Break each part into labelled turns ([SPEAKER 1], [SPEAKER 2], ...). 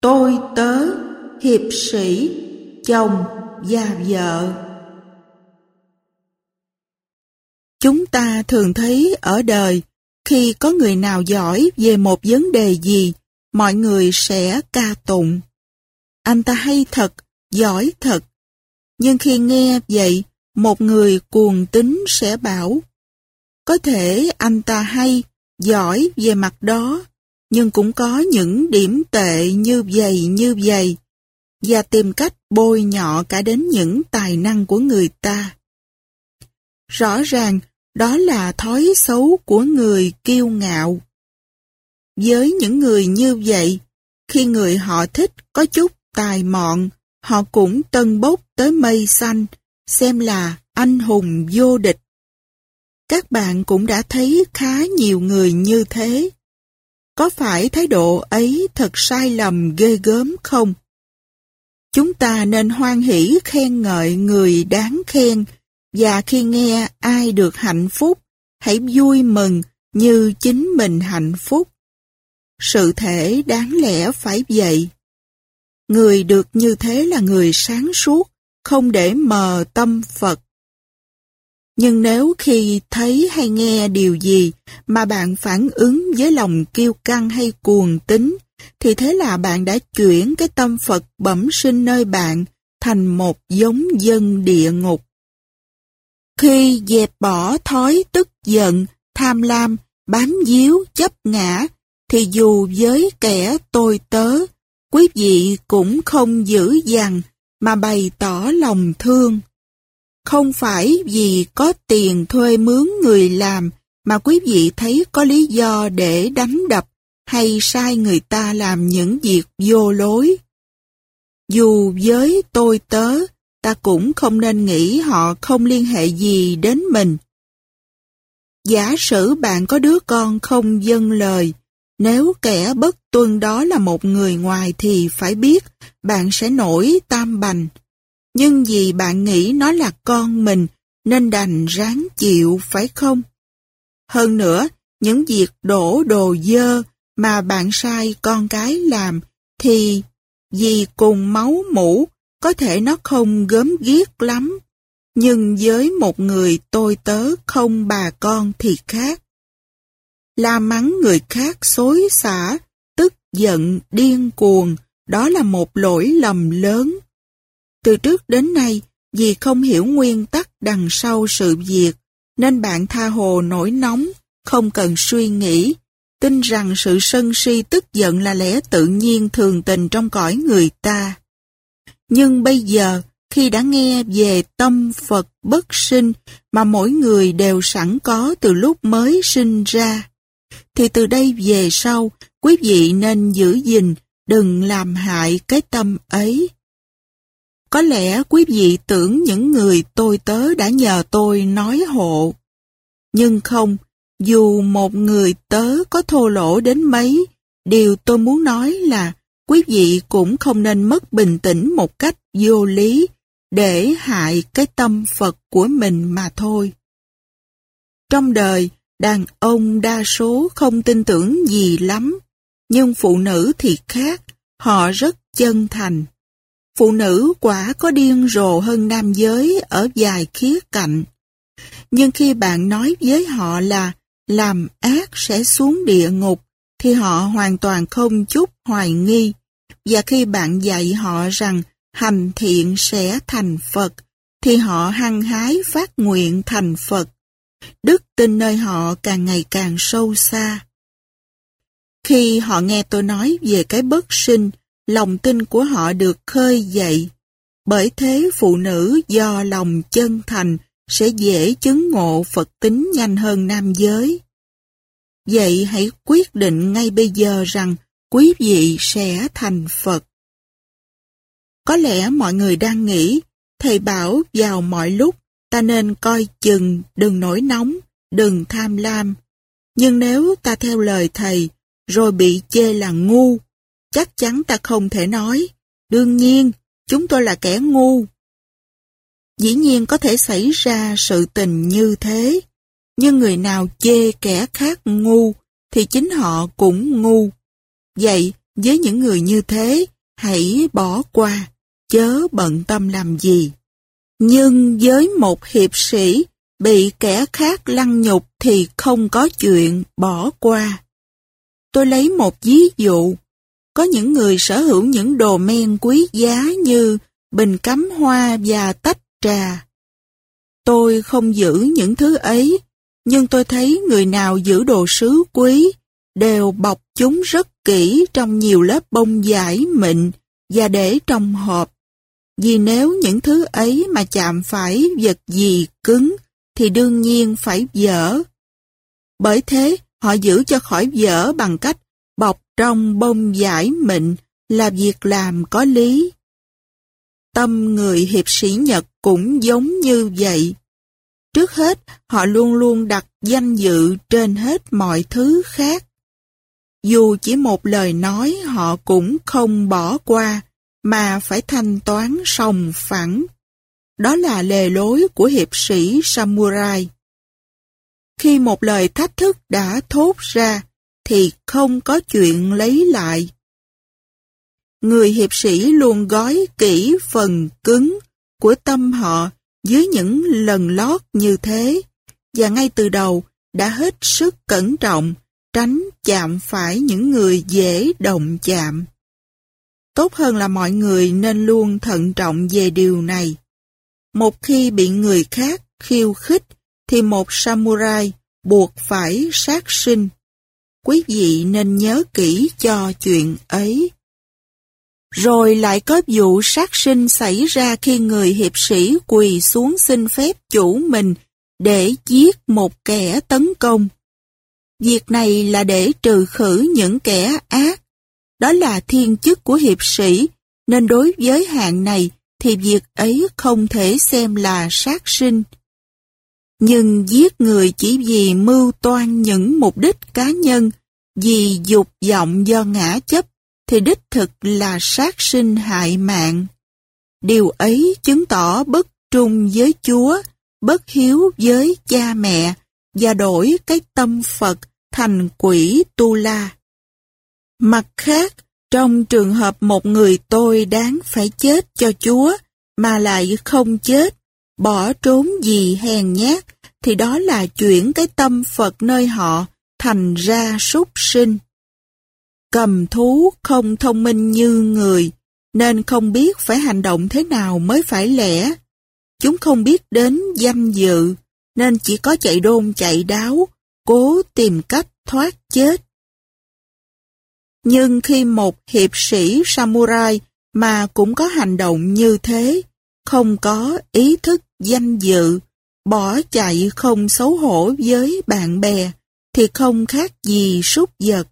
[SPEAKER 1] tôi tớ, hiệp sĩ, chồng và vợ. Chúng ta thường thấy ở đời, khi có người nào giỏi về một vấn đề gì, mọi người sẽ ca tụng. Anh ta hay thật, giỏi thật. Nhưng khi nghe vậy, một người cuồng tín sẽ bảo, có thể anh ta hay, giỏi về mặt đó, nhưng cũng có những điểm tệ như vậy, và tìm cách bôi nhọ cả đến những tài năng của người ta. Rõ ràng, đó là thói xấu của người kiêu ngạo. Với những người như vậy, khi người họ thích có chút tài mọn, họ cũng tâng bốc tới mây xanh, xem là anh hùng vô địch. Các bạn cũng đã thấy khá nhiều người như thế. Có phải thái độ ấy thật sai lầm ghê gớm không? Chúng ta nên hoan hỉ khen ngợi người đáng khen, và khi nghe ai được hạnh phúc, hãy vui mừng như chính mình hạnh phúc. Sự thể đáng lẽ phải vậy. Người được như thế là người sáng suốt, không để mờ tâm Phật. Nhưng nếu khi thấy hay nghe điều gì mà bạn phản ứng với lòng kiêu căng hay cuồng tín, thì thế là bạn đã chuyển cái tâm Phật bẩm sinh nơi bạn thành một giống dân địa ngục. Khi dẹp bỏ thói tức giận, tham lam, bám víu, chấp ngã, thì dù với kẻ tôi tớ, quý vị cũng không dữ dằn mà bày tỏ lòng thương. Không phải vì có tiền thuê mướn người làm mà quý vị thấy có lý do để đánh đập hay sai người ta làm những việc vô lối. Dù với tôi tớ, ta cũng không nên nghĩ họ không liên hệ gì đến mình. Giả sử bạn có đứa con không vâng lời, nếu kẻ bất tuân đó là một người ngoài thì phải biết bạn sẽ nổi tam bành. Nhưng vì bạn nghĩ nó là con mình nên đành ráng chịu, phải không? Hơn nữa, những việc đổ đồ dơ mà bạn sai con cái làm thì vì cùng máu mủ có thể nó không gớm ghiếc lắm. Nhưng với một người tôi tớ không bà con thì khác. La mắng người khác xối xả, tức giận, điên cuồng, đó là một lỗi lầm lớn. Từ trước đến nay, vì không hiểu nguyên tắc đằng sau sự việc, nên bạn tha hồ nổi nóng, không cần suy nghĩ, tin rằng sự sân si tức giận là lẽ tự nhiên thường tình trong cõi người ta. Nhưng bây giờ, khi đã nghe về tâm Phật bất sinh mà mỗi người đều sẵn có từ lúc mới sinh ra, thì từ đây về sau, quý vị nên giữ gìn, đừng làm hại cái tâm ấy. Có lẽ quý vị tưởng những người tôi tớ đã nhờ tôi nói hộ. Nhưng không, dù một người tớ có thô lỗ đến mấy, điều tôi muốn nói là quý vị cũng không nên mất bình tĩnh một cách vô lý để hại cái tâm Phật của mình mà thôi. Trong đời, đàn ông đa số không tin tưởng gì lắm, nhưng phụ nữ thì khác, họ rất chân thành. Phụ nữ quả có điên rồ hơn nam giới ở vài khía cạnh. Nhưng khi bạn nói với họ là làm ác sẽ xuống địa ngục, thì họ hoàn toàn không chút hoài nghi. Và khi bạn dạy họ rằng hành thiện sẽ thành Phật, thì họ hăng hái phát nguyện thành Phật. Đức tin nơi họ càng ngày càng sâu xa. Khi họ nghe tôi nói về cái bất sinh, lòng tin của họ được khơi dậy. Bởi thế phụ nữ do lòng chân thành sẽ dễ chứng ngộ Phật tính nhanh hơn nam giới. Vậy hãy quyết định ngay bây giờ rằng quý vị sẽ thành Phật. Có lẽ mọi người đang nghĩ, thầy bảo vào mọi lúc ta nên coi chừng, đừng nổi nóng, đừng tham lam. Nhưng nếu ta theo lời thầy, rồi bị chê là ngu, chắc chắn ta không thể nói, đương nhiên, chúng tôi là kẻ ngu. Dĩ nhiên có thể xảy ra sự tình như thế, nhưng người nào chê kẻ khác ngu, thì chính họ cũng ngu. Vậy, với những người như thế, hãy bỏ qua, chớ bận tâm làm gì. Nhưng với một hiệp sĩ bị kẻ khác lăng nhục thì không có chuyện bỏ qua. Tôi lấy một ví dụ. Có những người sở hữu những đồ men quý giá như bình cắm hoa và tách trà. Tôi không giữ những thứ ấy, nhưng tôi thấy người nào giữ đồ sứ quý đều bọc chúng rất kỹ trong nhiều lớp bông vải mịn và để trong hộp. Vì nếu những thứ ấy mà chạm phải vật gì cứng thì đương nhiên phải vỡ. Bởi thế, họ giữ cho khỏi vỡ bằng cách bọc trong bông vải mịn là việc làm có lý. Tâm người hiệp sĩ Nhật cũng giống như vậy. Trước hết, họ luôn luôn đặt danh dự trên hết mọi thứ khác. Dù chỉ một lời nói họ cũng không bỏ qua, mà phải thanh toán sòng phẳng. Đó là lề lối của hiệp sĩ samurai. Khi một lời thách thức đã thốt ra, thì không có chuyện lấy lại. Người hiệp sĩ luôn gói kỹ phần cứng của tâm họ dưới những lần lót như thế, và ngay từ đầu đã hết sức cẩn trọng, tránh chạm phải những người dễ động chạm. Tốt hơn là mọi người nên luôn thận trọng về điều này. Một khi bị người khác khiêu khích, thì một samurai buộc phải sát sinh. Quý vị nên nhớ kỹ cho chuyện ấy. Rồi lại có vụ sát sinh xảy ra khi người hiệp sĩ quỳ xuống xin phép chủ mình để giết một kẻ tấn công. Việc này là để trừ khử những kẻ ác. Đó là thiên chức của hiệp sĩ, nên đối với hạng này thì việc ấy không thể xem là sát sinh. Nhưng giết người chỉ vì mưu toan những mục đích cá nhân, vì dục vọng do ngã chấp, thì đích thực là sát sinh hại mạng. Điều ấy chứng tỏ bất trung với Chúa, bất hiếu với cha mẹ, và đổi cái tâm Phật thành quỷ tu la. Mặt khác, trong trường hợp một người tôi đáng phải chết cho Chúa, mà lại không chết, bỏ trốn vì hèn nhát, thì đó là chuyển cái tâm Phật nơi họ thành ra súc sinh. Cầm thú không thông minh như người, nên không biết phải hành động thế nào mới phải lẽ. Chúng không biết đến danh dự, nên chỉ có chạy đôn chạy đáo, cố tìm cách thoát chết. Nhưng khi một hiệp sĩ samurai mà cũng có hành động như thế, không có ý thức danh dự, bỏ chạy không xấu hổ với bạn bè, thì không khác gì súc vật.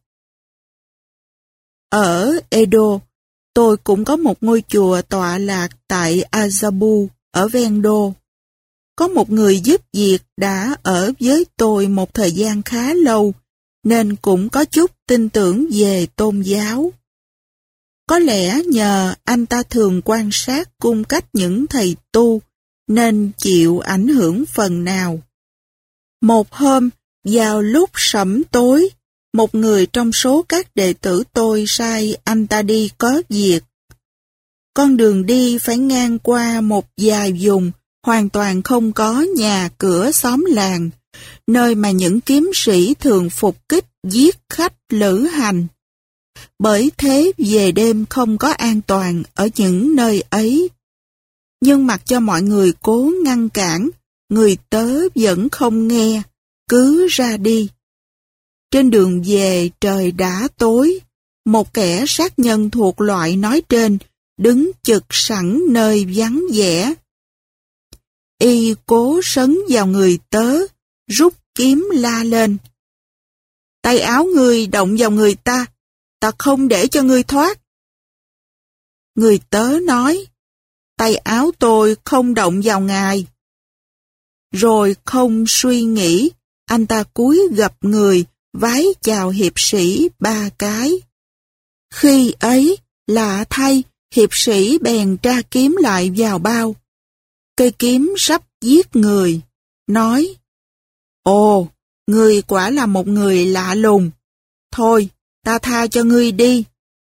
[SPEAKER 1] Ở Edo, tôi cũng có một ngôi chùa tọa lạc tại Azabu, ở ven đô. Có một người giúp việc đã ở với tôi một thời gian khá lâu, nên cũng có chút tin tưởng về tôn giáo. Có lẽ nhờ anh ta thường quan sát cung cách những thầy tu, nên chịu ảnh hưởng phần nào. Một hôm, vào lúc sẩm tối, một người trong số các đệ tử tôi sai anh ta đi có việc. Con đường đi phải ngang qua một vài vùng hoàn toàn không có nhà cửa xóm làng, nơi mà những kiếm sĩ thường phục kích giết khách lữ hành. Bởi thế về đêm không có an toàn ở những nơi ấy. Nhưng mặc cho mọi người cố ngăn cản, người tớ vẫn không nghe, cứ ra đi. Trên đường về trời đã tối, một kẻ sát nhân thuộc loại nói trên đứng chực sẵn nơi vắng vẻ. Y cố sấn vào người tớ, rút kiếm la lên. Tay áo ngươi động vào người ta, ta không để cho ngươi thoát. Người tớ nói, tay áo tôi không động vào ngài. Rồi không suy nghĩ, anh ta cúi gập người, vái chào hiệp sĩ 3 cái. Khi ấy, lạ thay, hiệp sĩ bèn tra kiếm lại vào bao. Cây kiếm sắp giết người, nói, ồ, ngươi quả là một người lạ lùng. Thôi, ta tha cho ngươi đi.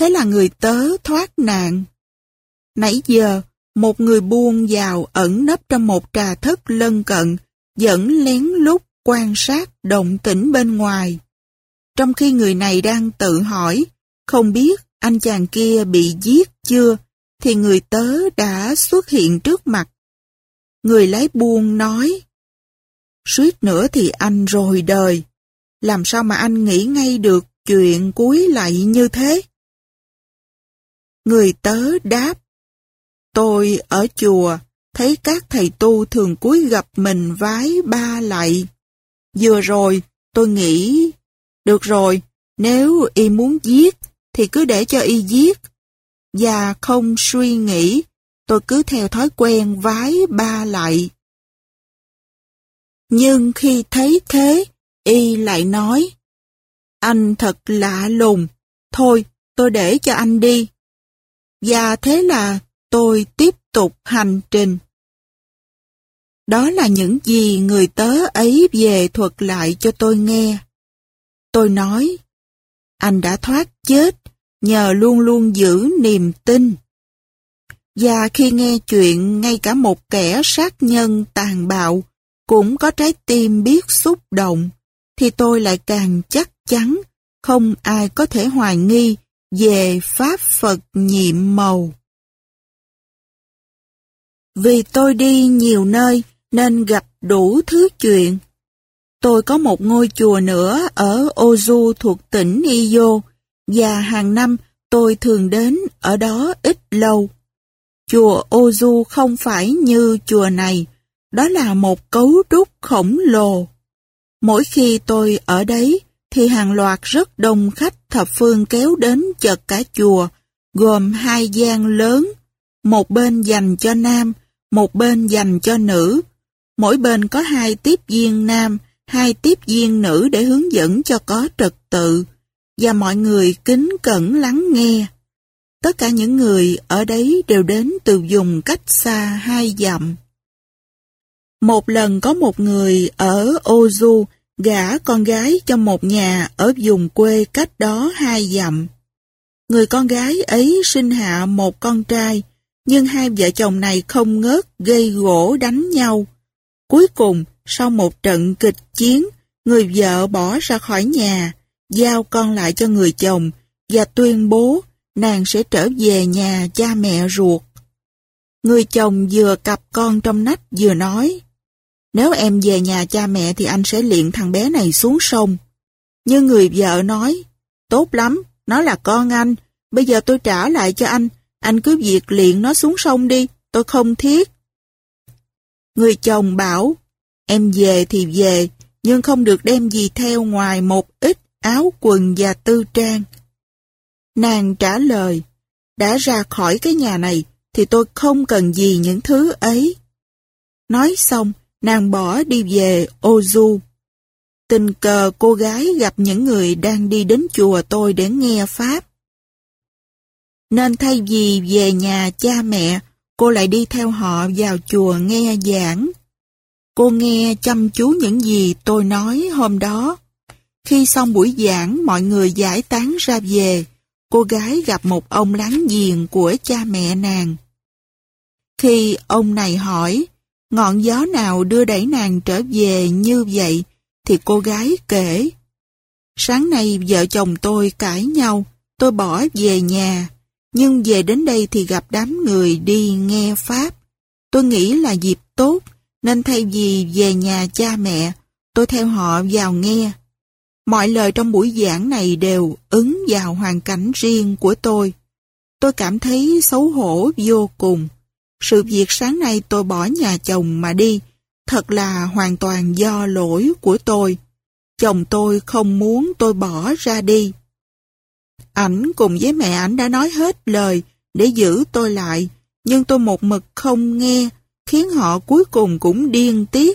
[SPEAKER 1] Thế là người tớ thoát nạn. Nãy giờ, một người buôn vào ẩn nấp trong một trà thất lân cận, vẫn lén lút quan sát động tĩnh bên ngoài. Trong khi người này đang tự hỏi, không biết anh chàng kia bị giết chưa, thì người tớ đã xuất hiện trước mặt. Người lái buôn nói, suýt nữa thì anh rồi đời. Làm sao mà anh nghĩ ngay được chuyện cuối lại như thế? Người tớ đáp, tôi ở chùa, thấy các thầy tu thường cúi gập mình vái ba lạy. Vừa rồi, tôi nghĩ, được rồi, nếu y muốn giết, thì cứ để cho y giết. Và không suy nghĩ, tôi cứ theo thói quen vái ba lạy. Nhưng khi thấy thế, y lại nói, anh thật lạ lùng, thôi tôi để cho anh đi. Và thế là tôi tiếp tục hành trình. Đó là những gì người tớ ấy về thuật lại cho tôi nghe. Tôi nói, anh đã thoát chết nhờ luôn luôn giữ niềm tin. Và khi nghe chuyện ngay cả một kẻ sát nhân tàn bạo cũng có trái tim biết xúc động, thì tôi lại càng chắc chắn không ai có thể hoài nghi về Pháp Phật nhiệm màu. Vì tôi đi nhiều nơi nên gặp đủ thứ chuyện. Tôi có một ngôi chùa nữa ở Ozu thuộc tỉnh Iyo, và hàng năm tôi thường đến ở đó ít lâu. Chùa Ozu không phải như chùa này, đó là một cấu trúc khổng lồ. Mỗi khi tôi ở đấy, thì hàng loạt rất đông khách thập phương kéo đến chật cả chùa, gồm 2 gian lớn, một bên dành cho nam, một bên dành cho nữ. Mỗi bên có 2 tiếp viên nam, 2 tiếp viên nữ để hướng dẫn cho có trật tự, và mọi người kính cẩn lắng nghe. Tất cả những người ở đấy đều đến từ vùng cách xa 2 dặm. Một lần có một người ở Ozu gả con gái cho một nhà ở vùng quê cách đó 2 dặm. Người con gái ấy sinh hạ một con trai, nhưng hai vợ chồng này không ngớt gây gổ đánh nhau. Cuối cùng, sau một trận kịch chiến, người vợ bỏ ra khỏi nhà, giao con lại cho người chồng và tuyên bố nàng sẽ trở về nhà cha mẹ ruột. Người chồng vừa cặp con trong nách vừa nói, nếu em về nhà cha mẹ thì anh sẽ liệng thằng bé này xuống sông. Nhưng người vợ nói, tốt lắm, nó là con anh, bây giờ tôi trả lại cho anh cứ việc liệng nó xuống sông đi, tôi không thiết. Người chồng bảo, em về thì về, nhưng không được đem gì theo ngoài một ít áo quần và tư trang. Nàng trả lời, đã ra khỏi cái nhà này thì tôi không cần gì những thứ ấy. Nói xong, nàng bỏ đi về Ozu. Tình cờ cô gái gặp những người đang đi đến chùa tôi để nghe Pháp. Nên thay vì về nhà cha mẹ, cô lại đi theo họ vào chùa nghe giảng. Cô nghe chăm chú những gì tôi nói hôm đó. Khi xong buổi giảng, mọi người giải tán ra về. Cô gái gặp một ông láng giềng của cha mẹ nàng. Khi ông này hỏi, ngọn gió nào đưa đẩy nàng trở về như vậy, thì cô gái kể. Sáng nay vợ chồng tôi cãi nhau, tôi bỏ về nhà, nhưng về đến đây thì gặp đám người đi nghe Pháp. Tôi nghĩ là dịp tốt, nên thay vì về nhà cha mẹ, tôi theo họ vào nghe. Mọi lời trong buổi giảng này đều ứng vào hoàn cảnh riêng của tôi. Tôi cảm thấy xấu hổ vô cùng. Sự việc sáng nay tôi bỏ nhà chồng mà đi, thật là hoàn toàn do lỗi của tôi. Chồng tôi không muốn tôi bỏ ra đi. Ảnh cùng với mẹ ảnh đã nói hết lời để giữ tôi lại, nhưng tôi một mực không nghe, khiến họ cuối cùng cũng điên tiết.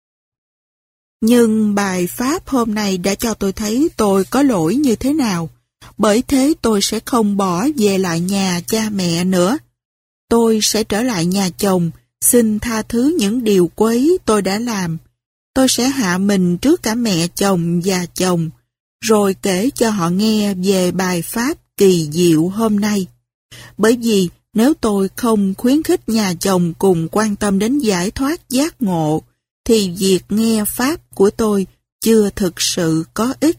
[SPEAKER 1] Nhưng bài Pháp hôm nay đã cho tôi thấy tôi có lỗi như thế nào, bởi thế tôi sẽ không bỏ về lại nhà cha mẹ nữa. Tôi sẽ trở lại nhà chồng, xin tha thứ những điều quấy tôi đã làm. Tôi sẽ hạ mình trước cả mẹ chồng và chồng, rồi kể cho họ nghe về bài Pháp kỳ diệu hôm nay. Bởi vì nếu tôi không khuyến khích nhà chồng cùng quan tâm đến giải thoát giác ngộ, thì việc nghe Pháp của tôi chưa thực sự có ích.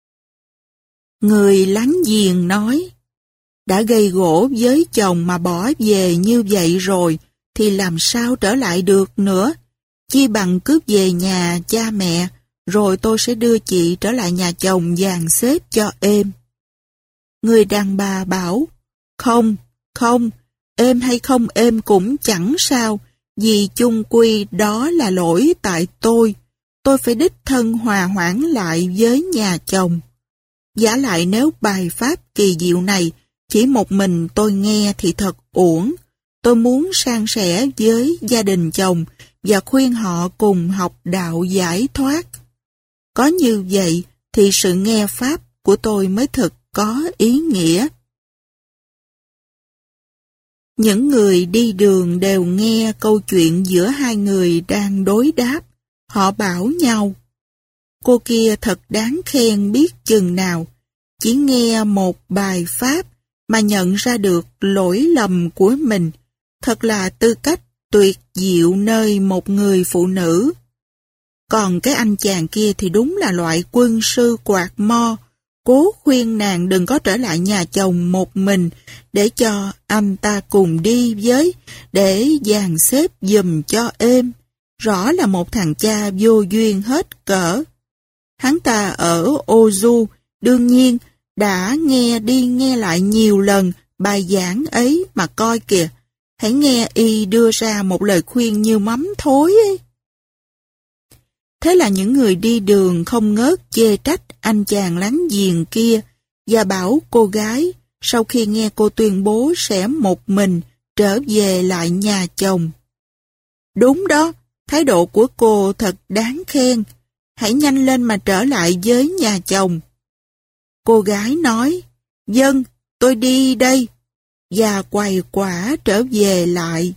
[SPEAKER 1] Người láng giềng nói, đã gây gổ với chồng mà bỏ về như vậy rồi, thì làm sao trở lại được nữa. Chi bằng cướp về nhà cha mẹ, rồi tôi sẽ đưa chị trở lại nhà chồng dàn xếp cho êm. Người đàn bà bảo, không, êm hay không êm cũng chẳng sao, vì chung quy đó là lỗi tại tôi phải đích thân hòa hoãn lại với nhà chồng. Vả lại nếu bài pháp kỳ diệu này chỉ một mình tôi nghe thì thật uổng. Tôi muốn san sẻ với gia đình chồng và khuyên họ cùng học đạo giải thoát. Có như vậy thì sự nghe pháp của tôi mới thực có ý nghĩa. Những người đi đường đều nghe câu chuyện giữa hai người đang đối đáp. Họ bảo nhau, cô kia thật đáng khen biết chừng nào, chỉ nghe một bài pháp mà nhận ra được lỗi lầm của mình, thật là tư cách tuyệt diệu nơi một người phụ nữ. Còn cái anh chàng kia thì đúng là loại quân sư quạt mo, cố khuyên nàng đừng có trở lại nhà chồng một mình, để cho anh ta cùng đi với, để dàn xếp giùm cho êm. Rõ là một thằng cha vô duyên hết cỡ. Hắn ta ở Ozu, đương nhiên, đã nghe đi nghe lại nhiều lần bài giảng ấy mà coi kìa. Hãy nghe y đưa ra một lời khuyên như mắm thối ấy. Thế là những người đi đường không ngớt chê trách anh chàng láng giềng kia và bảo cô gái sau khi nghe cô tuyên bố sẽ một mình trở về lại nhà chồng. Đúng đó, thái độ của cô thật đáng khen. Hãy nhanh lên mà trở lại với nhà chồng. Cô gái nói, vâng, tôi đi đây, và quầy quả trở về lại.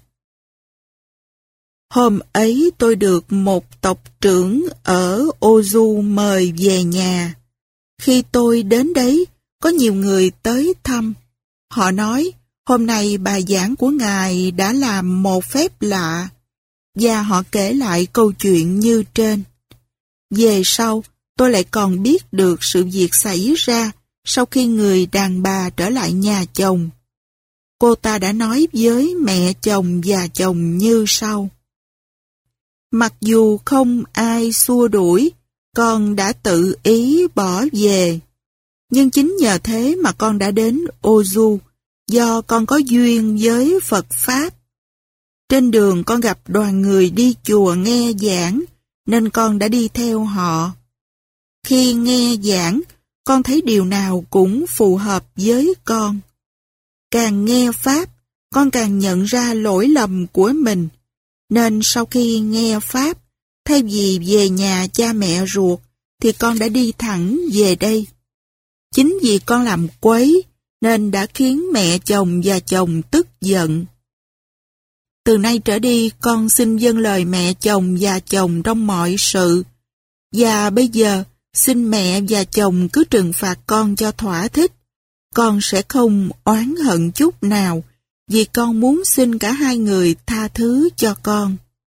[SPEAKER 1] Hôm ấy tôi được một tộc trưởng ở Ozu mời về nhà. Khi tôi đến đấy, có nhiều người tới thăm. Họ nói, hôm nay bài giảng của ngài đã làm một phép lạ, và họ kể lại câu chuyện như trên. Về sau, tôi lại còn biết được sự việc xảy ra sau khi người đàn bà trở lại nhà chồng. Cô ta đã nói với mẹ chồng và chồng như sau. Mặc dù không ai xua đuổi, con đã tự ý bỏ về. Nhưng chính nhờ thế mà con đã đến Ozu, do con có duyên với Phật Pháp. Trên đường con gặp đoàn người đi chùa nghe giảng, nên con đã đi theo họ. Khi nghe giảng, con thấy điều nào cũng phù hợp với con. Càng nghe Pháp, con càng nhận ra lỗi lầm của mình. Nên sau khi nghe Pháp, thay vì về nhà cha mẹ ruột, thì con đã đi thẳng về đây. Chính vì con làm quấy, nên đã khiến mẹ chồng và chồng tức giận. Từ nay trở đi, con xin vâng lời mẹ chồng và chồng trong mọi sự. Và bây giờ, xin mẹ và chồng cứ trừng phạt con cho thỏa thích. Con sẽ không oán hận chút nào, vì con muốn xin cả hai người tha thứ cho con.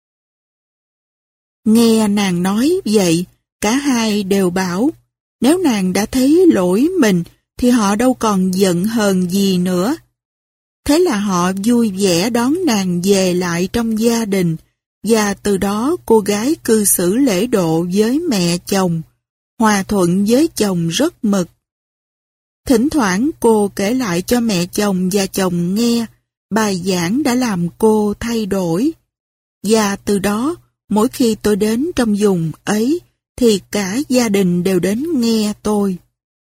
[SPEAKER 1] Nghe nàng nói vậy, cả hai đều bảo, nếu nàng đã thấy lỗi mình, thì họ đâu còn giận hờn gì nữa. Thế là họ vui vẻ đón nàng về lại trong gia đình, và từ đó cô gái cư xử lễ độ với mẹ chồng, hòa thuận với chồng rất mực. Thỉnh thoảng cô kể lại cho mẹ chồng và chồng nghe, bài giảng đã làm cô thay đổi. Và từ đó, mỗi khi tôi đến trong vùng ấy, thì cả gia đình đều đến nghe tôi.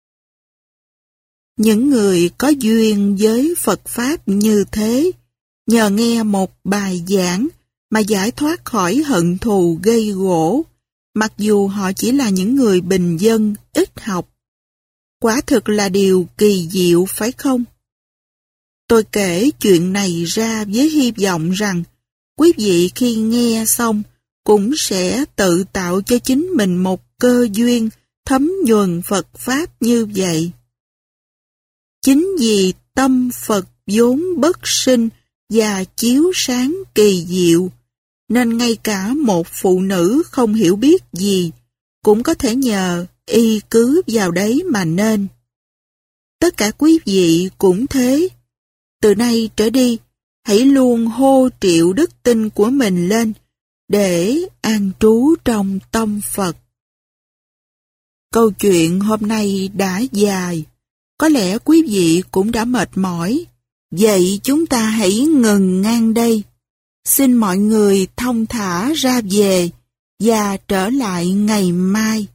[SPEAKER 1] Những người có duyên với Phật Pháp như thế, nhờ nghe một bài giảng mà giải thoát khỏi hận thù gây gổ, mặc dù họ chỉ là những người bình dân, ít học. Quả thực là điều kỳ diệu phải không? Tôi kể chuyện này ra với hy vọng rằng quý vị khi nghe xong cũng sẽ tự tạo cho chính mình một cơ duyên thấm nhuần Phật Pháp như vậy. Chính vì tâm Phật vốn bất sinh và chiếu sáng kỳ diệu, nên ngay cả một phụ nữ không hiểu biết gì cũng có thể nhờ y cứ vào đấy mà nên. Tất cả quý vị cũng thế. Từ nay trở đi, hãy luôn hô triệu đức tin của mình lên để an trú trong tâm Phật. Câu chuyện hôm nay đã dài, có lẽ quý vị cũng đã mệt mỏi. Vậy chúng ta hãy ngừng ngang đây. Xin mọi người thong thả ra về và trở lại ngày mai.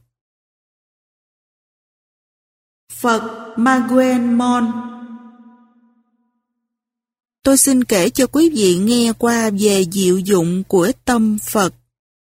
[SPEAKER 1] Phật Maguen Mon. Tôi xin kể cho quý vị nghe qua về diệu dụng của tâm Phật.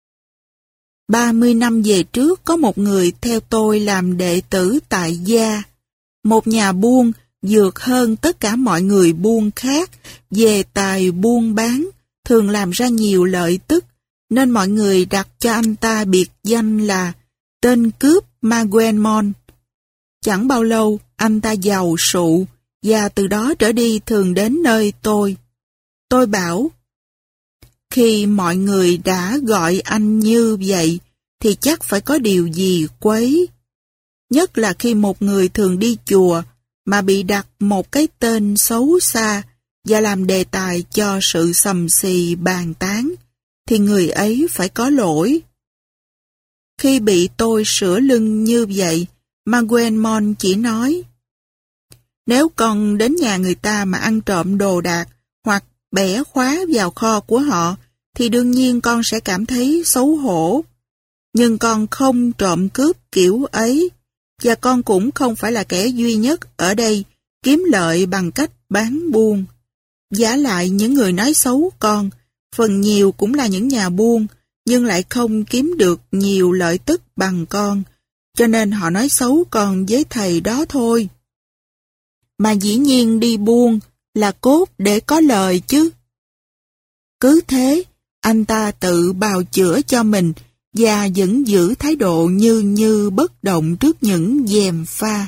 [SPEAKER 1] 30 năm về trước có một người theo tôi làm đệ tử tại gia, một nhà buôn vượt hơn tất cả mọi người buôn khác về tài buôn bán, thường làm ra nhiều lợi tức, nên mọi người đặt cho anh ta biệt danh là tên cướp Maguen Mon. Chẳng bao lâu, anh ta giàu sụ, và từ đó trở đi thường đến nơi tôi. Tôi bảo, khi mọi người đã gọi anh như vậy, thì chắc phải có điều gì quấy. Nhất là khi một người thường đi chùa, mà bị đặt một cái tên xấu xa, và làm đề tài cho sự sầm xì bàn tán, thì người ấy phải có lỗi. Khi bị tôi sửa lưng như vậy, Maguen Mon chỉ nói, nếu con đến nhà người ta mà ăn trộm đồ đạc hoặc bẻ khóa vào kho của họ, thì đương nhiên con sẽ cảm thấy xấu hổ. Nhưng con không trộm cướp kiểu ấy, và con cũng không phải là kẻ duy nhất ở đây kiếm lợi bằng cách bán buôn. Vả lại những người nói xấu con, phần nhiều cũng là những nhà buôn, nhưng lại không kiếm được nhiều lợi tức bằng con, cho nên họ nói xấu con với thầy đó thôi. Mà dĩ nhiên đi buôn là cốt để có lời chứ. Cứ thế, anh ta tự bào chữa cho mình và vẫn giữ thái độ như bất động trước những gièm pha.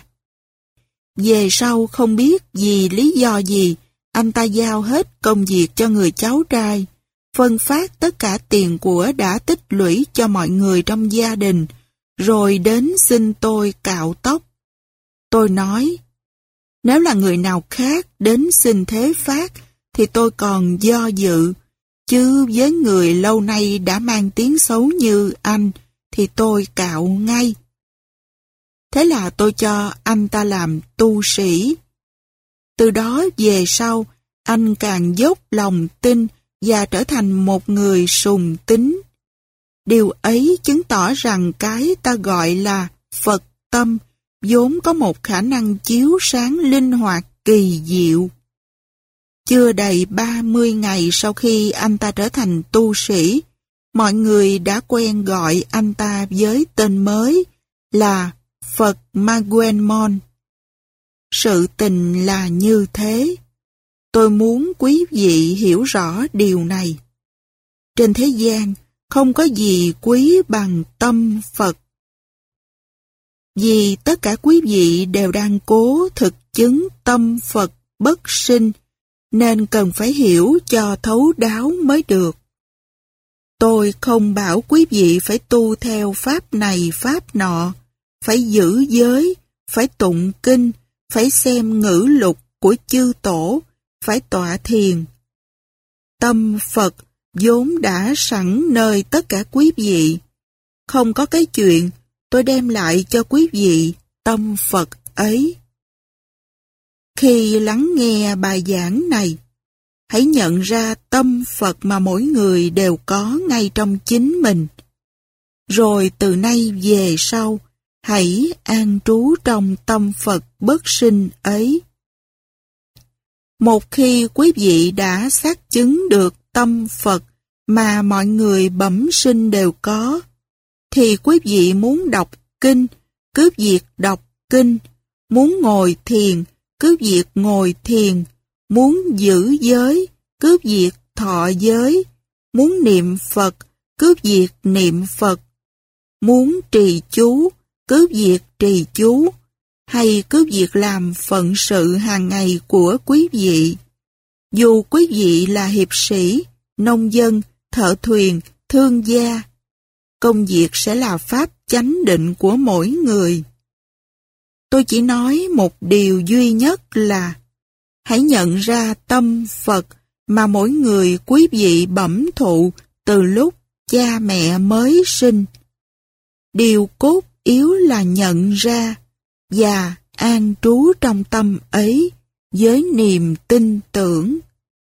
[SPEAKER 1] Về sau không biết vì lý do gì, anh ta giao hết công việc cho người cháu trai, phân phát tất cả tiền của đã tích lũy cho mọi người trong gia đình, rồi đến xin tôi cạo tóc. Tôi nói, nếu là người nào khác đến xin thế phát, thì tôi còn do dự, chứ với người lâu nay đã mang tiếng xấu như anh, thì tôi cạo ngay. Thế là tôi cho anh ta làm tu sĩ. Từ đó về sau, anh càng dốc lòng tin và trở thành một người sùng tín. Điều ấy chứng tỏ rằng cái ta gọi là Phật tâm vốn có một khả năng chiếu sáng linh hoạt kỳ diệu. Chưa đầy 30 ngày sau khi anh ta trở thành tu sĩ, mọi người đã quen gọi anh ta với tên mới là Phật Maguen Mon. Sự tình là như thế. Tôi muốn quý vị hiểu rõ điều này. Trên thế gian, không có gì quý bằng tâm Phật. Vì tất cả quý vị đều đang cố thực chứng tâm Phật bất sinh, nên cần phải hiểu cho thấu đáo mới được. Tôi không bảo quý vị phải tu theo pháp này pháp nọ, phải giữ giới, phải tụng kinh, phải xem ngữ lục của chư tổ, phải tọa thiền. Tâm Phật vốn đã sẵn nơi tất cả quý vị. Không có cái chuyện tôi đem lại cho quý vị tâm Phật ấy. Khi lắng nghe bài giảng này, hãy nhận ra tâm Phật mà mỗi người đều có ngay trong chính mình. Rồi từ nay về sau, hãy an trú trong tâm Phật bất sinh ấy. Một khi quý vị đã xác chứng được tâm Phật mà mọi người bẩm sinh đều có, thì quý vị muốn đọc kinh, cứ việc đọc kinh, muốn ngồi thiền, cứ việc ngồi thiền, muốn giữ giới, cứ việc thọ giới, muốn niệm Phật, cứ việc niệm Phật, muốn trì chú, cứ việc trì chú, hay cứ việc làm phận sự hàng ngày của quý vị. Dù quý vị là hiệp sĩ, nông dân, thợ thuyền, thương gia, công việc sẽ là pháp chánh định của mỗi người. Tôi chỉ nói một điều duy nhất là hãy nhận ra tâm Phật mà mỗi người quý vị bẩm thụ từ lúc cha mẹ mới sinh. Điều cốt yếu là nhận ra và an trú trong tâm ấy với niềm tin tưởng.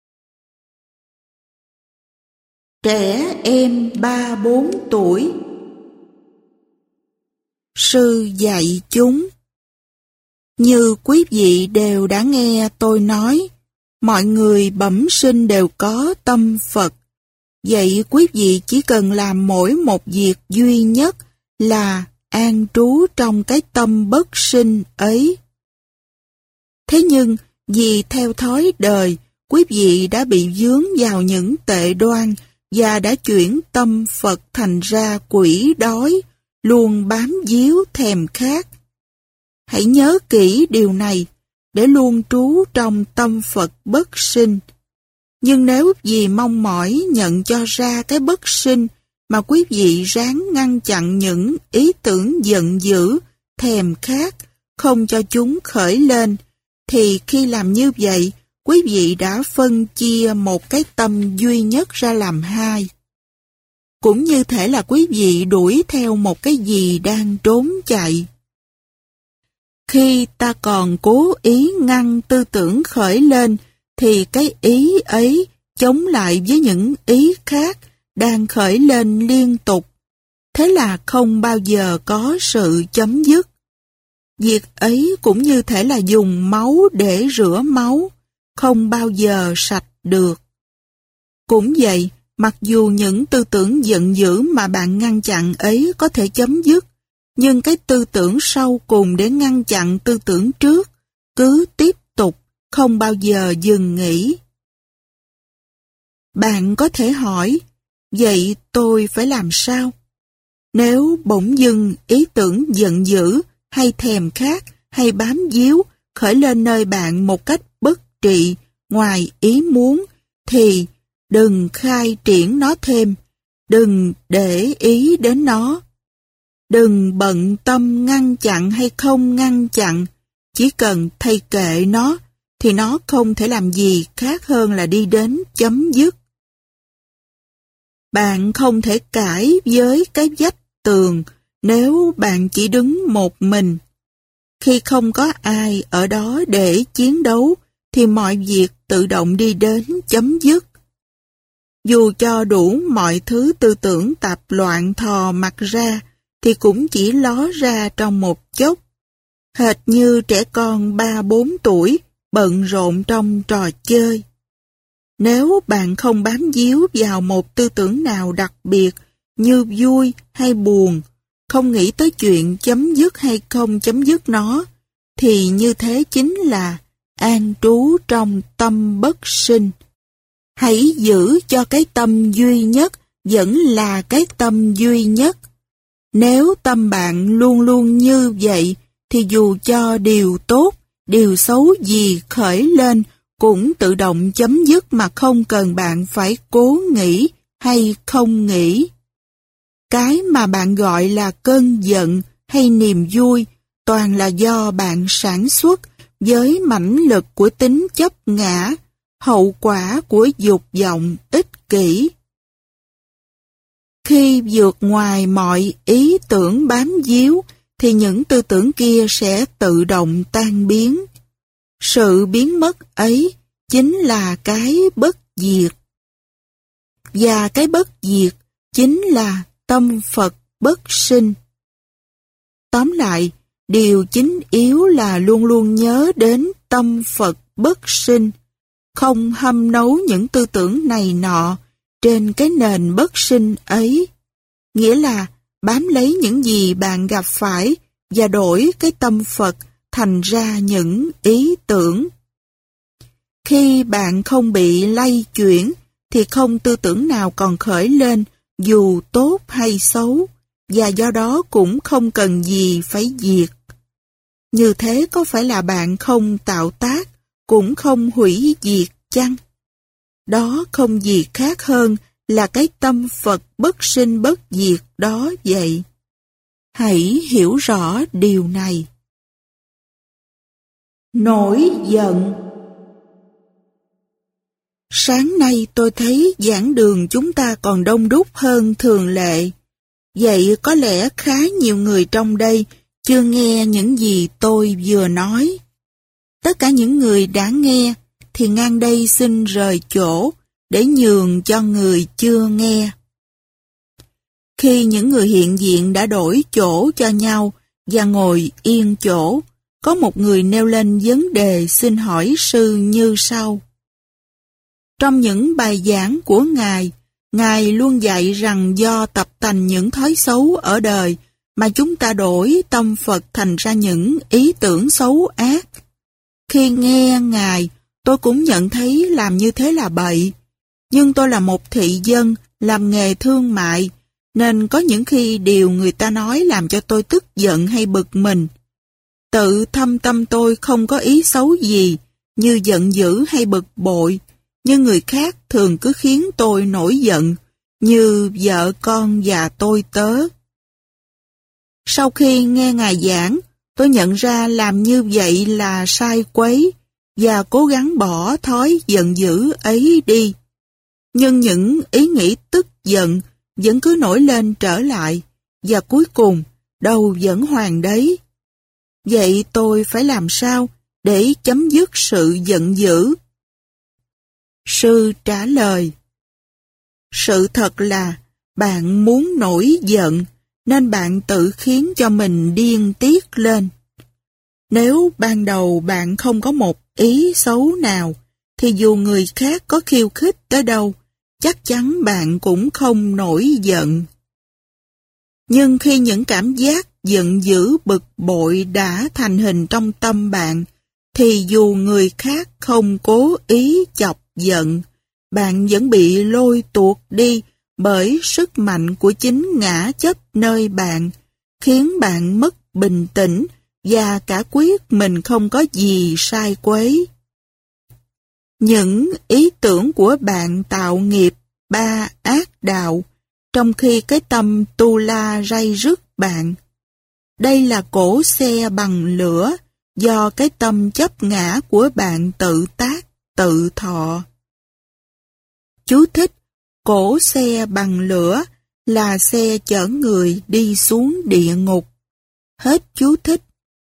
[SPEAKER 1] Trẻ em 3-4 tuổi. Sư dạy chúng. Như quý vị đều đã nghe tôi nói, mọi người bẩm sinh đều có tâm Phật. Vậy quý vị chỉ cần làm mỗi một việc duy nhất là an trú trong cái tâm bất sinh ấy. Thế nhưng, vì theo thói đời, quý vị đã bị vướng vào những tệ đoan và đã chuyển tâm Phật thành ra quỷ đói, luôn bám víu thèm khát. Hãy nhớ kỹ điều này, để luôn trú trong tâm Phật bất sinh. Nhưng nếu vì mong mỏi nhận cho ra cái bất sinh mà quý vị ráng ngăn chặn những ý tưởng giận dữ, thèm khát, không cho chúng khởi lên, thì khi làm như vậy, quý vị đã phân chia một cái tâm duy nhất ra làm hai. Cũng như thể là quý vị đuổi theo một cái gì đang trốn chạy. Khi ta còn cố ý ngăn tư tưởng khởi lên, thì cái ý ấy chống lại với những ý khác đang khởi lên liên tục. Thế là không bao giờ có sự chấm dứt. Việc ấy cũng như thể là dùng máu để rửa máu, không bao giờ sạch được. Cũng vậy, mặc dù những tư tưởng giận dữ mà bạn ngăn chặn ấy có thể chấm dứt, nhưng cái tư tưởng sau cùng để ngăn chặn tư tưởng trước cứ tiếp tục, không bao giờ dừng nghỉ. Bạn có thể hỏi, vậy tôi phải làm sao? Nếu bỗng dưng ý tưởng giận dữ, hay thèm khát, hay bám víu khởi lên nơi bạn một cách bất trị, ngoài ý muốn, thì đừng khai triển nó thêm, đừng để ý đến nó. Đừng bận tâm ngăn chặn hay không ngăn chặn, chỉ cần thay kệ nó, thì nó không thể làm gì khác hơn là đi đến chấm dứt. Bạn không thể cãi với cái vách tường nếu bạn chỉ đứng một mình. Khi không có ai ở đó để chiến đấu, thì mọi việc tự động đi đến chấm dứt. Dù cho đủ mọi thứ tư tưởng tạp loạn thò mặt ra, thì cũng chỉ ló ra trong một chốc. Hệt như trẻ con 3-4 tuổi bận rộn trong trò chơi. Nếu bạn không bám víu vào một tư tưởng nào đặc biệt như vui hay buồn, không nghĩ tới chuyện chấm dứt hay không chấm dứt nó, thì như thế chính là an trú trong tâm bất sinh. Hãy giữ cho cái tâm duy nhất vẫn là cái tâm duy nhất. Nếu tâm bạn luôn luôn như vậy, thì dù cho điều tốt, điều xấu gì khởi lên cũng tự động chấm dứt mà không cần bạn phải cố nghĩ hay không nghĩ. Cái mà bạn gọi là cơn giận hay niềm vui toàn là do bạn sản xuất với mãnh lực của tính chấp ngã, hậu quả của dục vọng ích kỷ. Khi vượt ngoài mọi ý tưởng bám víu, thì những tư tưởng kia sẽ tự động tan biến. Sự biến mất ấy chính là cái bất diệt. Và cái bất diệt chính là tâm Phật bất sinh. Tóm lại, điều chính yếu là luôn luôn nhớ đến tâm Phật bất sinh, không hâm nấu những tư tưởng này nọ trên cái nền bất sinh ấy. Nghĩa là bám lấy những gì bạn gặp phải và đổi cái tâm Phật thành ra những ý tưởng. Khi bạn không bị lay chuyển, thì không tư tưởng nào còn khởi lên dù tốt hay xấu, và do đó cũng không cần gì phải diệt. Như thế có phải là bạn không tạo tác, cũng không hủy diệt chăng? Đó không gì khác hơn là cái tâm Phật bất sinh bất diệt đó vậy. Hãy hiểu rõ điều này. Nổi giận. Sáng nay tôi thấy giảng đường chúng ta còn đông đúc hơn thường lệ. Vậy có lẽ khá nhiều người trong đây chưa nghe những gì tôi vừa nói. Tất cả những người đã nghe thì ngang đây xin rời chỗ để nhường cho người chưa nghe. Khi những người hiện diện đã đổi chỗ cho nhau và ngồi yên chỗ, có một người nêu lên vấn đề xin hỏi sư như sau. Trong những bài giảng của Ngài luôn dạy rằng do tập tành những thói xấu ở đời mà chúng ta đổi tâm Phật thành ra những ý tưởng xấu ác. Khi nghe Ngài, tôi cũng nhận thấy làm như thế là bậy. Nhưng tôi là một thị dân, làm nghề thương mại, nên có những khi điều người ta nói làm cho tôi tức giận hay bực mình. Tự thâm tâm tôi không có ý xấu gì, như giận dữ hay bực bội, nhưng người khác thường cứ khiến tôi nổi giận, như vợ con và tôi tớ. Sau khi nghe Ngài giảng, tôi nhận ra làm như vậy là sai quấy, và cố gắng bỏ thói giận dữ ấy đi. Nhưng những ý nghĩ tức giận vẫn cứ nổi lên trở lại, và cuối cùng đâu vẫn hoàn đấy. Vậy tôi phải làm sao để chấm dứt sự giận dữ? Sư trả lời, sự thật là bạn muốn nổi giận, nên bạn tự khiến cho mình điên tiết lên. Nếu ban đầu bạn không có một ý xấu nào, thì dù người khác có khiêu khích tới đâu, chắc chắn bạn cũng không nổi giận. Nhưng khi những cảm giác giận dữ bực bội đã thành hình trong tâm bạn, thì dù người khác không cố ý chọc giận, bạn vẫn bị lôi tuột đi bởi sức mạnh của chính ngã chấp nơi bạn, khiến bạn mất bình tĩnh và cả quyết mình không có gì sai quấy. Những ý tưởng của bạn tạo nghiệp ba ác đạo, trong khi cái tâm tu la ray rứt bạn. Đây là cỗ xe bằng lửa do cái tâm chấp ngã của bạn tự tác, tự thọ. Chú thích: cỗ xe bằng lửa là xe chở người đi xuống địa ngục. Hết chú thích.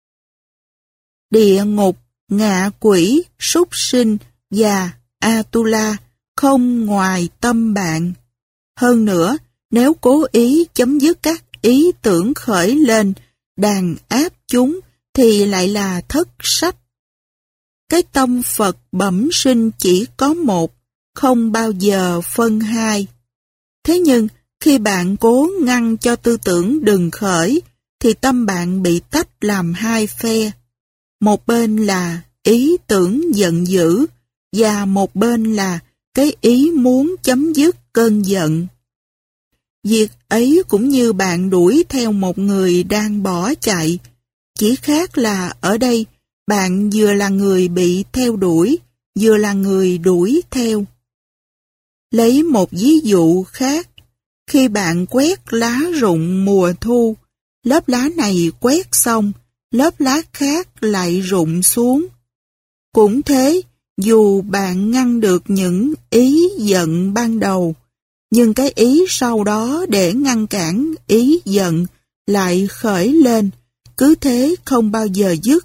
[SPEAKER 1] Địa ngục, ngạ quỷ, súc sinh và Atula không ngoài tâm bạn. Hơn nữa, nếu cố ý chấm dứt các ý tưởng khởi lên, đàn áp chúng, thì lại là thất sách. Cái tâm Phật bẩm sinh chỉ có một, không bao giờ phân hai. Thế nhưng, khi bạn cố ngăn cho tư tưởng đừng khởi, thì tâm bạn bị tách làm hai phe. Một bên là ý tưởng giận dữ, và một bên là cái ý muốn chấm dứt cơn giận. Việc ấy cũng như bạn đuổi theo một người đang bỏ chạy, chỉ khác là ở đây bạn vừa là người bị theo đuổi, vừa là người đuổi theo. Lấy một ví dụ khác, khi bạn quét lá rụng mùa thu, lớp lá này quét xong, lớp lá khác lại rụng xuống. Cũng thế, dù bạn ngăn được những ý giận ban đầu, nhưng cái ý sau đó để ngăn cản ý giận lại khởi lên, cứ thế không bao giờ dứt.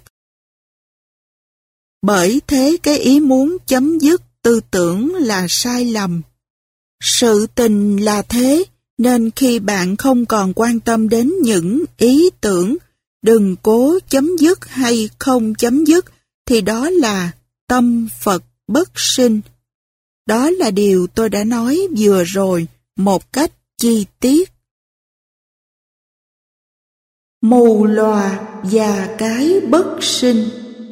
[SPEAKER 1] Bởi thế cái ý muốn chấm dứt tư tưởng là sai lầm. Sự tình là thế, nên khi bạn không còn quan tâm đến những ý tưởng, đừng cố chấm dứt hay không chấm dứt, thì đó là tâm Phật bất sinh. Đó là điều tôi đã nói vừa rồi, một cách chi tiết. Mù lòa và cái bất sinh.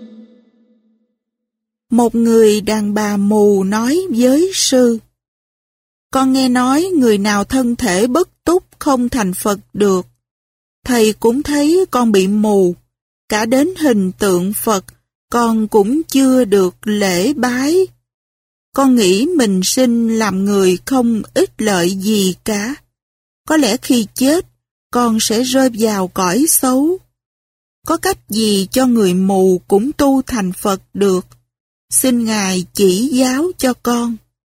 [SPEAKER 1] Một người đàn bà mù nói với sư: con nghe nói người nào thân thể bất túc không thành Phật được. Thầy cũng thấy con bị mù, cả đến hình tượng Phật con cũng chưa được lễ bái. Con nghĩ mình sinh làm người không ích lợi gì cả. Có lẽ khi chết, con sẽ rơi vào cõi xấu. Có cách gì cho người mù cũng tu thành Phật được? Xin Ngài chỉ giáo cho con.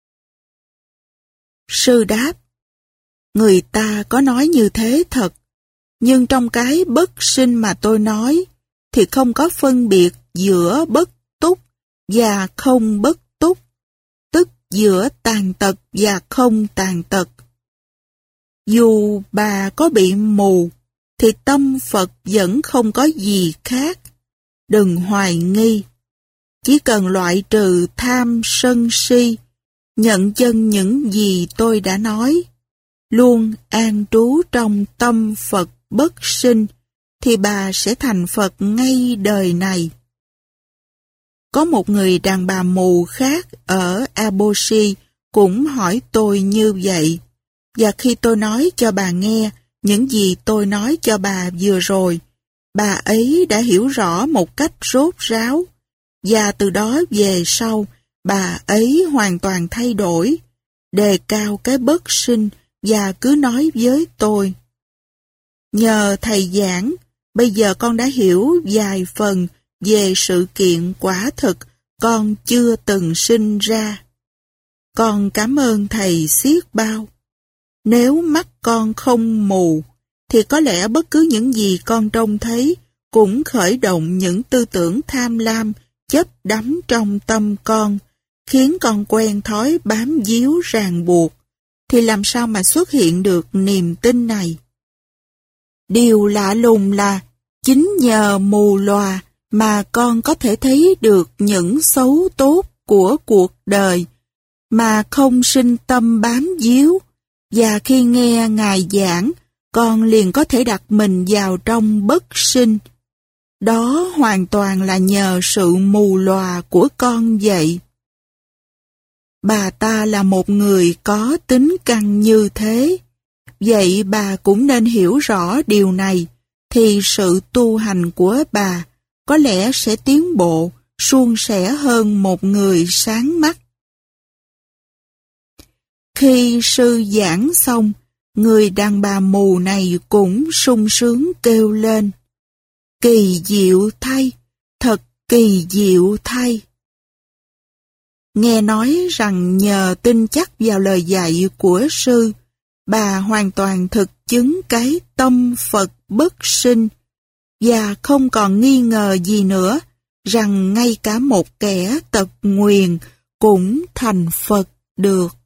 [SPEAKER 1] Sư đáp, người ta có nói như thế thật, nhưng trong cái bất sinh mà tôi nói, thì không có phân biệt giữa bất túc và không bất túc, tức giữa tàn tật và không tàn tật. Dù bà có bị mù, thì tâm Phật vẫn không có gì khác. Đừng hoài nghi. Chỉ cần loại trừ tham sân si, nhận chân những gì tôi đã nói, luôn an trú trong tâm Phật bất sinh, thì bà sẽ thành Phật ngay đời này. Có một người đàn bà mù khác ở Abosi cũng hỏi tôi như vậy. Và khi tôi nói cho bà nghe những gì tôi nói cho bà vừa rồi, bà ấy đã hiểu rõ một cách rốt ráo. Và từ đó về sau, bà ấy hoàn toàn thay đổi, đề cao cái bất sinh và cứ nói với tôi. Nhờ thầy giảng, bây giờ con đã hiểu vài phần về sự kiện quả thực con chưa từng sinh ra. Con cảm ơn thầy xiết bao. Nếu mắt con không mù, thì có lẽ bất cứ những gì con trông thấy cũng khởi động những tư tưởng tham lam, chấp đắm trong tâm con, khiến con quen thói bám víu ràng buộc, thì làm sao mà xuất hiện được niềm tin này? Điều lạ lùng là, chính nhờ mù lòa mà con có thể thấy được những xấu tốt của cuộc đời, mà không sinh tâm bám víu, và khi nghe Ngài giảng, con liền có thể đặt mình vào trong bất sinh. Đó hoàn toàn là nhờ sự mù lòa của con vậy. Bà ta là một người có tính căn như thế. Vậy bà cũng nên hiểu rõ điều này, thì sự tu hành của bà có lẽ sẽ tiến bộ, suôn sẻ hơn một người sáng mắt. Khi sư giảng xong, người đàn bà mù này cũng sung sướng kêu lên. Kỳ diệu thay, thật kỳ diệu thay. Nghe nói rằng nhờ tin chắc vào lời dạy của sư, bà hoàn toàn thực chứng cái tâm Phật bất sinh, và không còn nghi ngờ gì nữa rằng ngay cả một kẻ tật nguyền cũng thành Phật được.